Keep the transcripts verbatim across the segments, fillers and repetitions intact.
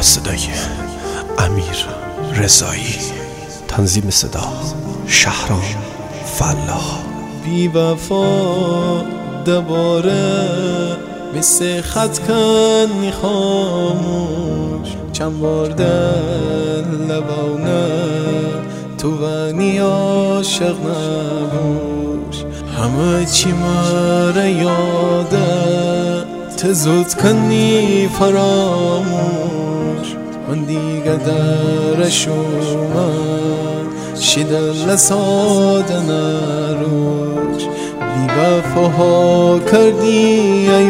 صدای امیر رضایی، تنظیم صدا شهرام فلاح. بی وفا دوباره مثل خط کنی خاموش، چند بار در لبانه تو ونی عاشق نبوش. همه چی مره یاده ته زود کنی فراموش، من دیگه درشومم شیدل ساده نروش. بی وفاها کردی ای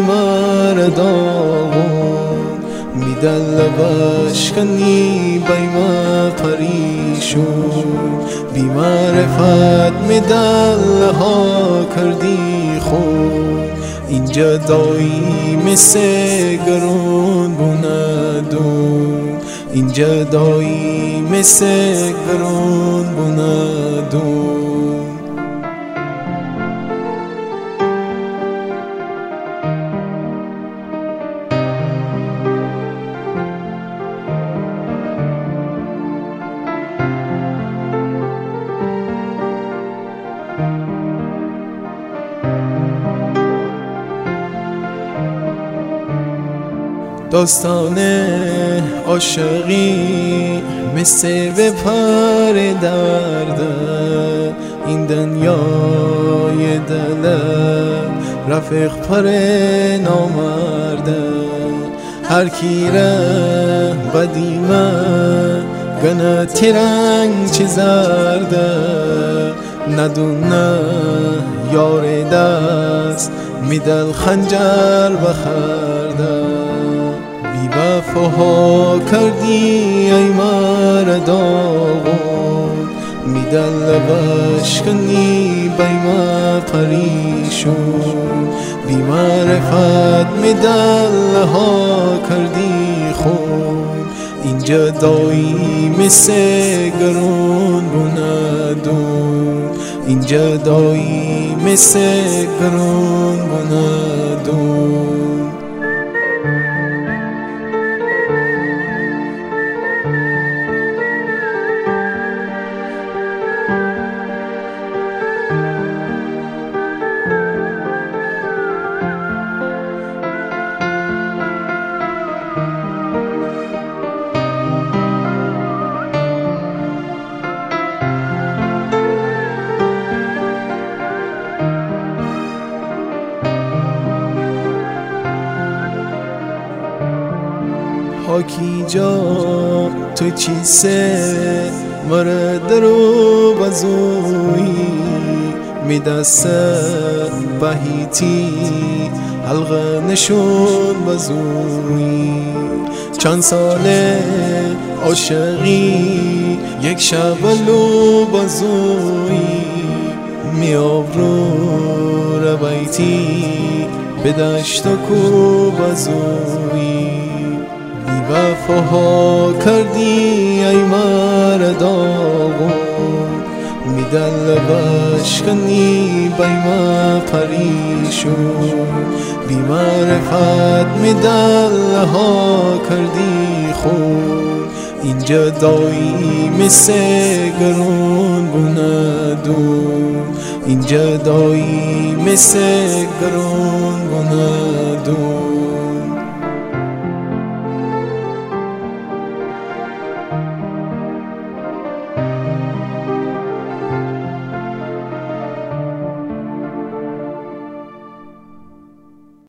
مردان، میدل بشکنی بی ما پریشون. بی معرفت میدل ها کردی خون، اینجا دایی مثل گرون بوندون. اینجا دایی مثل گرون بوندون. داستان عاشقی مثل به پر درده، این دنیای دل رفیق پر نامرده. هر کی ره بدیمه گنه تیرنگ چی زرده، ندونه یار دست میدل خنجر بخرده. بی وفاها کردی ای مردان، میدل بشکنی بی ما پریشون. بی معرفت میدل ها کردی خون، اینجا دایی مثل گرون بوندون. اینجا دایی مثل گرون بوندون. حاکی جا تو چیسه مره درو بزوی، میدست بهیتی حلقه نشون بزوی. چند ساله عاشقی یک شب لو بزوی، می آبرو ربیتی به دشت و کو بزوی. بی وفاها کردی ای مردان، میدل بشکنی بی ما پریشون. بی معرفت میدل ها کردی خون، اینجا دایی مثل گرون بوندون. اینجا دایی مثل گرون بوندون.